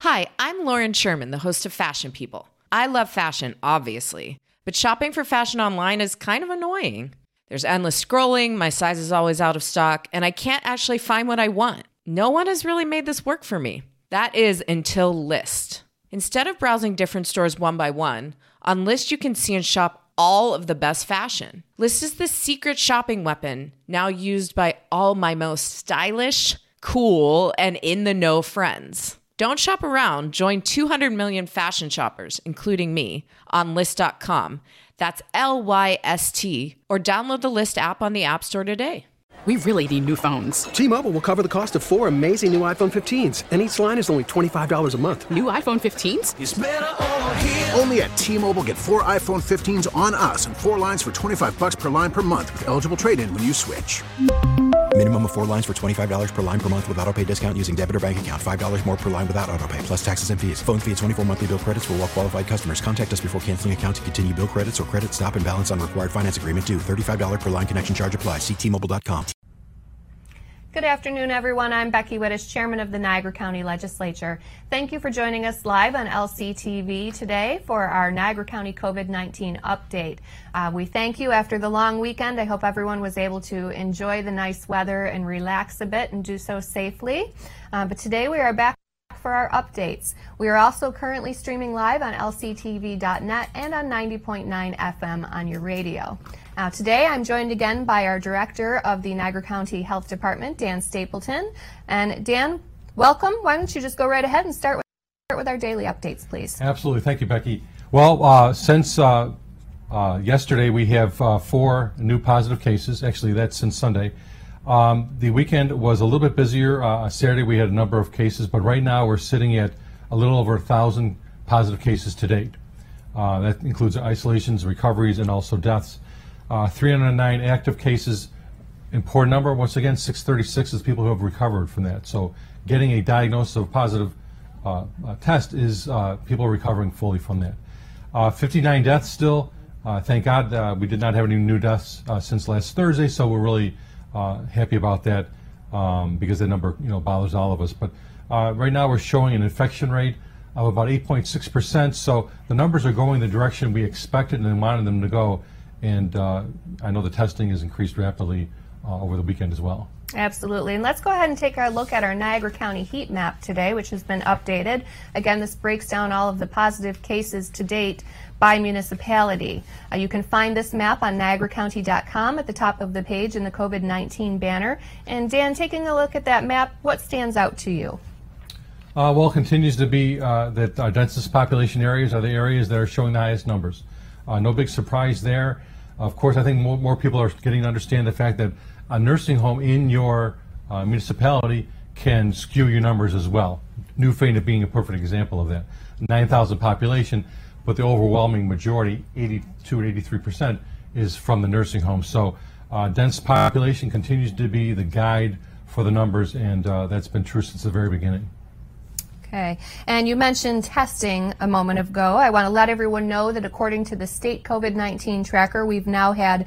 Hi, I'm Lauren Sherman, the host of Fashion People. I love fashion, obviously, but shopping for fashion online is kind of annoying. There's endless scrolling, my size is always out of stock, and I can't actually find what I want. No one has really made this work for me. That is until Lyst. Instead of browsing different stores one by one, on Lyst you can see and shop all of the best fashion. Lyst is the secret shopping weapon, now used by all my most stylish, cool, and in-the-know friends. Don't shop around. Join 200 million fashion shoppers, including me, on Lyst.com. That's Lyst, or download the Lyst app on the App Store today. We really need new phones. T-Mobile will cover the cost of 4 amazing new iPhone 15s, and each line is only $25 a month. New iPhone 15s? It's better over here. Only at T-Mobile, get 4 iPhone 15s on us and 4 lines for $25 per line per month with eligible trade-in when you switch. Minimum of 4 lines for $25 per line per month with autopay discount using debit or bank account. $5 more per line without autopay, plus taxes and fees. Phone fee at 24 monthly bill credits for well-qualified customers. Contact us before canceling account to continue bill credits or credit stop and balance on required finance agreement due. $35 per line connection charge applies. See T-Mobile.com. Good afternoon, everyone. I'm Becky Wittes, Chairman of the Niagara County Legislature. Thank you for joining us live on LCTV today for our Niagara County COVID-19 update. We thank you after the long weekend. I hope everyone was able to enjoy the nice weather and relax a bit and do so safely. But today we are back for our updates. We are also currently streaming live on lctv.net and on 90.9 FM on your radio. Today I'm joined again by our Director of the Niagara County Health Department, Dan Stapleton. And Dan, welcome. Why don't you just go right ahead and start with our daily updates, please. Absolutely. Thank you, Becky. Well, since yesterday we have 4 new positive cases. Actually, that's since Sunday. The weekend was a little bit busier. Saturday we had a number of cases, but right now we're sitting at a little over 1,000 positive cases to date. That includes isolations, recoveries, and also deaths. 309 active cases. Important number, once again, 636 is people who have recovered from that. So getting a diagnosis of a positive test is people recovering fully from that. 59 deaths still. Thank God we did not have any new deaths since last Thursday, so we're really happy about that because that number bothers all of us. But right now we're showing an infection rate of about 8.6%, so the numbers are going the direction we expected and wanted them to go. And I know the testing has increased rapidly over the weekend as well. Absolutely. And let's go ahead and take a look at our Niagara County heat map today, which has been updated. Again, this breaks down all of the positive cases to date by municipality. You can find this map on niagaracounty.com at the top of the page in the COVID-19 banner. And Dan, taking a look at that map, what stands out to you? Well, it continues to be that our densest population areas are the areas that are showing the highest numbers. No big surprise there. Of course, I think more people are getting to understand the fact that a nursing home in your municipality can skew your numbers as well. Newfane being a perfect example of that. 9,000 population, but the overwhelming majority, 82 or 83%, is from the nursing home. So dense population continues to be the guide for the numbers, and that's been true since the very beginning. Okay, and you mentioned testing a moment ago. I want to let everyone know that according to the state COVID-19 tracker, we've now had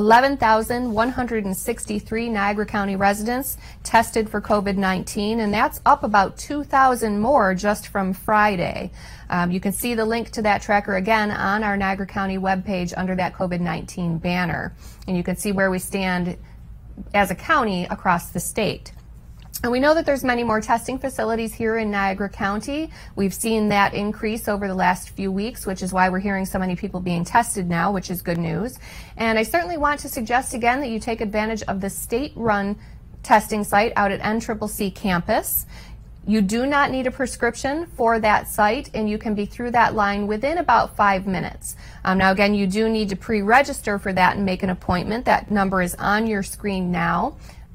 11,163 Niagara County residents tested for COVID-19, and that's up about 2,000 more just from Friday. You can see the link to that tracker again on our Niagara County webpage under that COVID-19 banner, and you can see where we stand as a county across the state. And we know that there's many more testing facilities here in Niagara County. We've seen that increase over the last few weeks, which is why we're hearing so many people being tested now, which is good news. And I certainly want to suggest again that you take advantage of the state-run testing site out at NCCC campus. You do not need a prescription for that site, and you can be through that line within about 5 minutes. Now, again, you do need to pre-register for that and make an appointment. That number is on your screen now.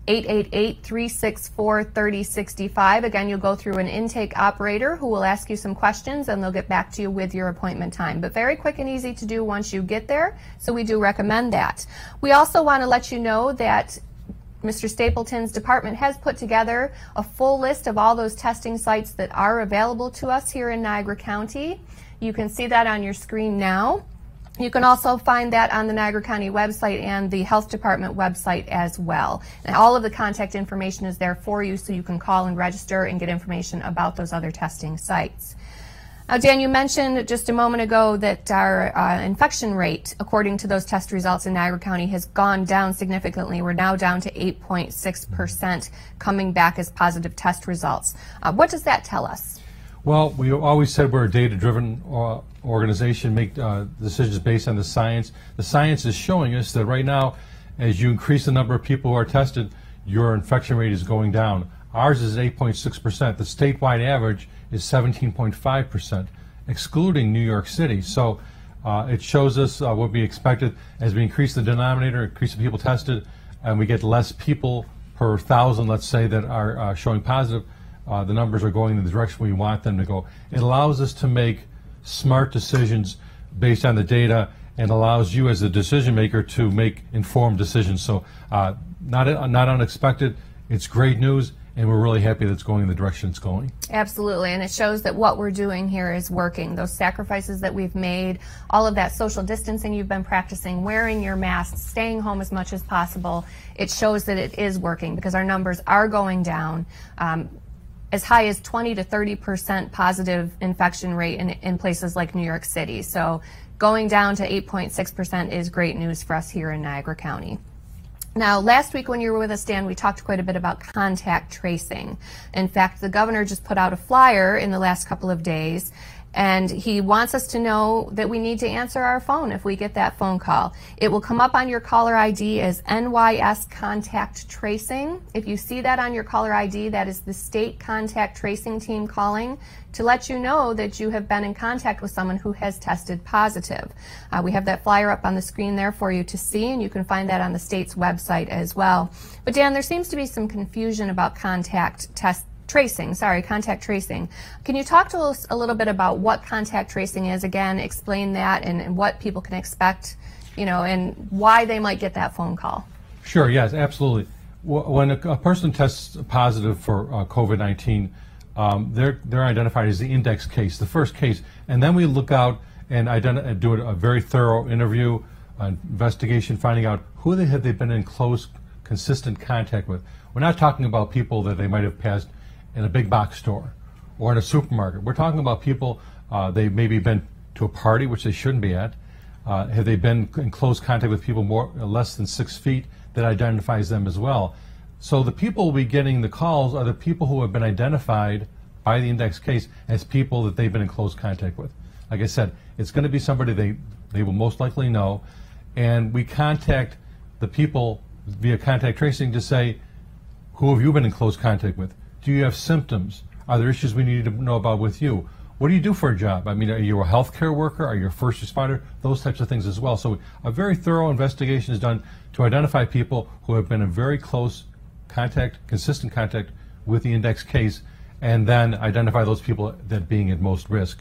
888-364-3065. Again, you'll go through an intake operator who will ask you some questions and they'll get back to you with your appointment time. But very quick and easy to do once you get there, so we do recommend that. We also want to let you know that Mr. Stapleton's department has put together a full list of all those testing sites that are available to us here in Niagara County. You can see that on your screen now. You can also find that on the Niagara County website and the Health Department website as well. And all of the contact information is there for you, so you can call and register and get information about those other testing sites. Now, Dan, you mentioned just a moment ago that our infection rate, according to those test results in Niagara County, has gone down significantly. We're now down to 8.6% coming back as positive test results. What does that tell us? Well, we always said we're a data-driven organization, make decisions based on the science. The science is showing us that right now, as you increase the number of people who are tested, your infection rate is going down. Ours is 8.6%. The statewide average is 17.5%, excluding New York City. So it shows us what we expected as we increase the denominator, increase the people tested, and we get less people per 1,000, let's say, that are showing positive. The numbers are going in the direction we want them to go. It allows us to make smart decisions based on the data and allows you as a decision maker to make informed decisions. So not unexpected. It's great news, and we're really happy that it's going in the direction it's going. Absolutely, and it shows that what we're doing here is working. Those sacrifices that we've made, all of that social distancing you've been practicing, wearing your masks, staying home as much as possible, it shows that it is working because our numbers are going down. As high as 20 to 30% positive infection rate in places like New York City. So going down to 8.6% is great news for us here in Niagara County. Now, last week when you were with us, Dan, we talked quite a bit about contact tracing. In fact, the governor just put out a flyer in the last couple of days, and he wants us to know that we need to answer our phone if we get that phone call. It will come up on your caller ID as NYS Contact Tracing. If you see that on your caller ID, that is the state contact tracing team calling to let you know that you have been in contact with someone who has tested positive. We have that flyer up on the screen there for you to see, and you can find that on the state's website as well. But Dan, there seems to be some confusion about contact tracing. Can you talk to us a little bit about what contact tracing is? Again, explain that and what people can expect, and why they might get that phone call. Sure, yes, absolutely. When a person tests positive for COVID-19, they're identified as the index case, the first case, and then we look out and do a very thorough interview, investigation, finding out who have they been in close, consistent contact with. We're not talking about people that they might have passed in a big box store or in a supermarket. We're talking about people, they maybe been to a party, which they shouldn't be at. Have they been in close contact with people less than 6 feet? That identifies them as well. So the people will be getting the calls are the people who have been identified by the index case as people that they've been in close contact with. Like I said, it's going to be somebody they will most likely know, and we contact the people via contact tracing to say, who have you been in close contact with? Do you have symptoms? Are there issues we need to know about with you? What do you do for a job? I mean, are you a healthcare worker? Are you a first responder? Those types of things as well. So a very thorough investigation is done to identify people who have been in very close contact, consistent contact with the index case, and then identify those people that being at most risk.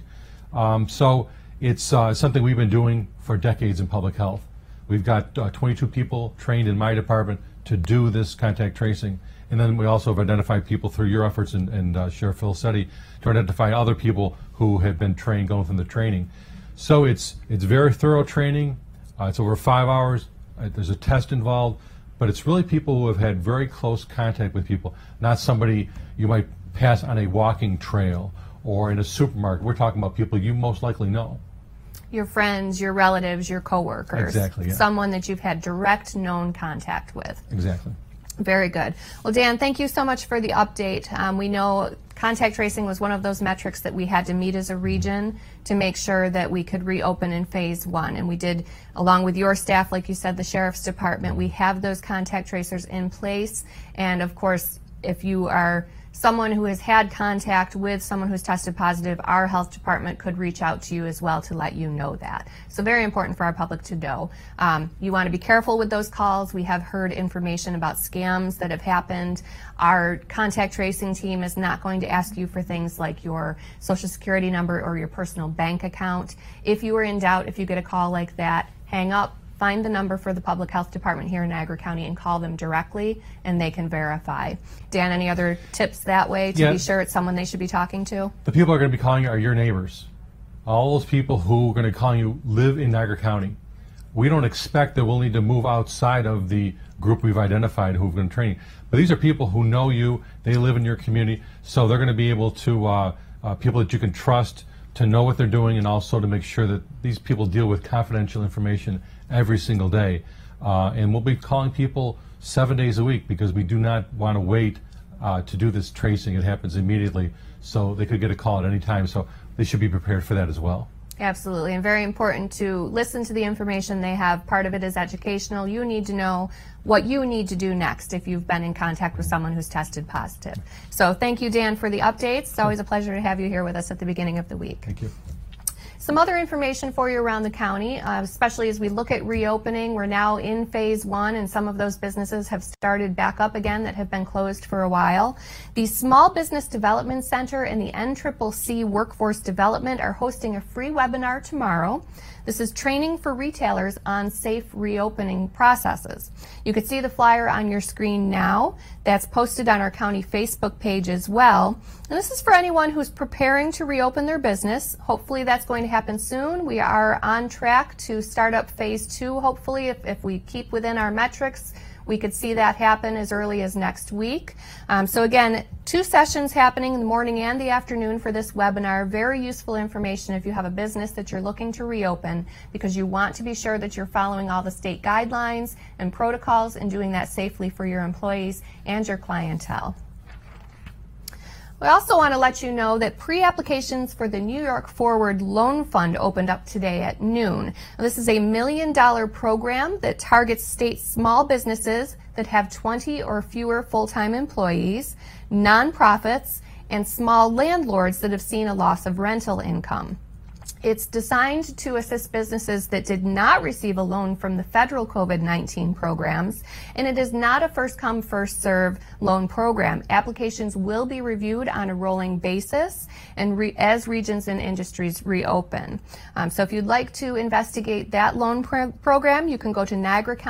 So it's something we've been doing for decades in public health. We've got 22 people trained in my department to do this contact tracing. And then we also have identified people through your efforts and Sheriff Phil Setti to identify other people who have been trained, going through the training. So it's very thorough training. It's over 5 hours. There's a test involved, but it's really people who have had very close contact with people, not somebody you might pass on a walking trail or in a supermarket. We're talking about people you most likely know. Your friends, your relatives, your coworkers. Exactly, yeah. Someone that you've had direct known contact with. Exactly. Very good. Well, Dan, thank you so much for the update. We know contact tracing was one of those metrics that we had to meet as a region to make sure that we could reopen in phase 1. And we did, along with your staff, like you said, the Sheriff's Department, we have those contact tracers in place. And of course, if you are someone who has had contact with someone who's tested positive, our health department could reach out to you as well to let you know that. So very important for our public to know. You want to be careful with those calls. We have heard information about scams that have happened. Our contact tracing team is not going to ask you for things like your social security number or your personal bank account. If you are in doubt, if you get a call like that, hang up. Find the number for the Public Health Department here in Niagara County and call them directly, and they can verify. Dan, any other tips that way to be sure it's someone they should be talking to? The people who are going to be calling you are your neighbors. all those people who are going to call you live in Niagara County. We don't expect that we'll need to move outside of the group we've identified who've been training. But these are people who know you, they live in your community, so they're going to be able to, people that you can trust to know what they're doing, and also to make sure that these people deal with confidential information every single day. And we'll be calling people 7 days a week, because we do not want to wait to do this tracing. It happens immediately, so they could get a call at any time, so they should be prepared for that as well. Absolutely, and very important to listen to the information they have. Part of it is educational. You need to know what you need to do next if you've been in contact with someone who's tested positive. So thank you, Dan, for the updates. It's always a pleasure to have you here with us at the beginning of the week. Thank you. Some other information for you around the county, especially as we look at reopening. We're now in phase 1, and some of those businesses have started back up again that have been closed for a while. The Small Business Development Center and the NCCC Workforce Development are hosting a free webinar tomorrow. This is training for retailers on safe reopening processes. You can see the flyer on your screen now. That's posted on our county Facebook page as well. And this is for anyone who's preparing to reopen their business. Hopefully that's going to happen soon. We are on track to start up phase 2, hopefully, if we keep within our metrics. We could see that happen as early as next week. So again, 2 sessions happening in the morning and the afternoon for this webinar. Very useful information if you have a business that you're looking to reopen, because you want to be sure that you're following all the state guidelines and protocols and doing that safely for your employees and your clientele. We also want to let you know that pre-applications for the New York Forward Loan Fund opened up today at noon. This is a $1 million program that targets state small businesses that have 20 or fewer full-time employees, nonprofits, and small landlords that have seen a loss of rental income. It's designed to assist businesses that did not receive a loan from the federal COVID-19 programs, and it is not a first-come, first-serve loan program. Applications will be reviewed on a rolling basis and as regions and industries reopen. So if you'd like to investigate that loan program, you can go to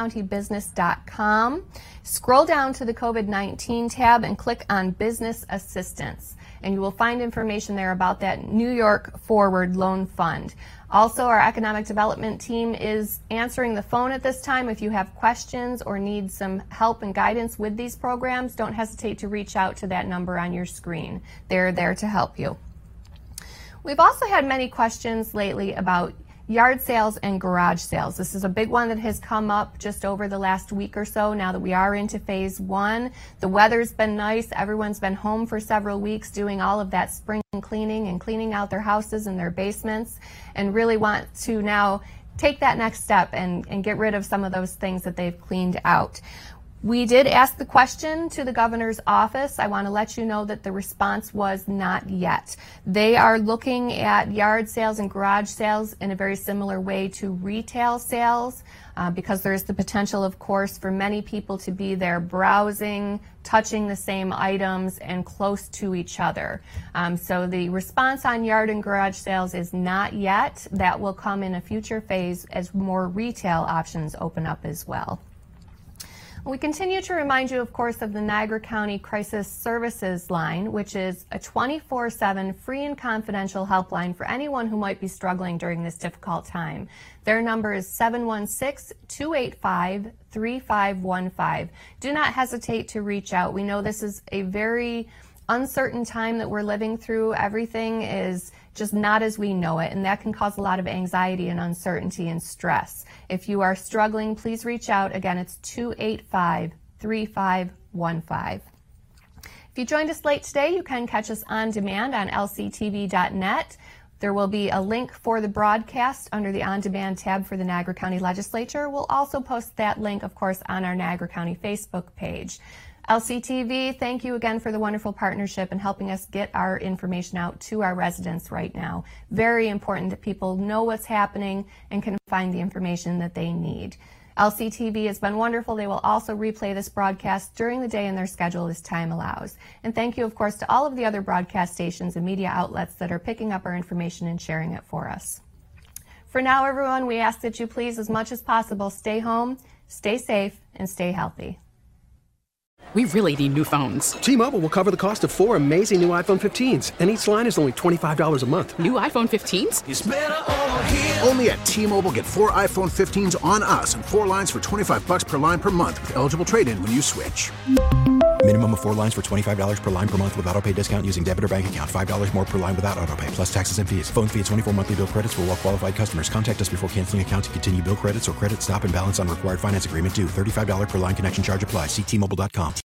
NiagaraCountyBusiness.com, scroll down to the COVID-19 tab, and click on Business Assistance. And you will find information there about that New York Forward Loan Fund. Also, our economic development team is answering the phone at this time. If you have questions or need some help and guidance with these programs, don't hesitate to reach out to that number on your screen. They're there to help you. We've also had many questions lately about yard sales and garage sales. This is a big one that has come up just over the last week or so now that we are into phase 1. The weather's been nice. Everyone's been home for several weeks doing all of that spring cleaning and cleaning out their houses and their basements, and really want to now take that next step and get rid of some of those things that they've cleaned out. We did ask the question to the governor's office. I want to let you know that the response was not yet. They are looking at yard sales and garage sales in a very similar way to retail sales, because there is the potential, of course, for many people to be there browsing, touching the same items, and close to each other. So the response on yard and garage sales is not yet. That will come in a future phase as more retail options open up as well. We continue to remind you, of course, of the Niagara County Crisis Services line, which is a 24/7 free and confidential helpline for anyone who might be struggling during this difficult time. Their number is 716-285-3515. Do not hesitate to reach out. We know this is a very uncertain time that we're living through. Everything is just not as we know it, and that can cause a lot of anxiety and uncertainty and stress. If you are struggling, please reach out. Again, it's 285-3515. If you joined us late today, you can catch us on demand on lctv.net. There will be a link for the broadcast under the On Demand tab for the Niagara County Legislature. We'll also post that link, of course, on our Niagara County Facebook page. LCTV, thank you again for the wonderful partnership and helping us get our information out to our residents right now. Very important that people know what's happening and can find the information that they need. LCTV has been wonderful. They will also replay this broadcast during the day in their schedule as time allows. And thank you, of course, to all of the other broadcast stations and media outlets that are picking up our information and sharing it for us. For now, everyone, we ask that you please, as much as possible, stay home, stay safe, and stay healthy. We really need new phones. T-Mobile will cover the cost of 4 amazing new iPhone 15s, and each line is only $25 a month. New iPhone 15s? It's better over here. Only at T-Mobile, get 4 iPhone 15s on us and 4 lines for $25 per line per month with eligible trade-in when you switch. Minimum of 4 lines for $25 per line per month with autopay discount using debit or bank account. $5 more per line without autopay, plus taxes and fees. Phone fee at 24 monthly bill credits for well-qualified customers. Contact us before canceling account to continue bill credits or credit stop and balance on required finance agreement due. $35 per line connection charge applies. See T-Mobile.com.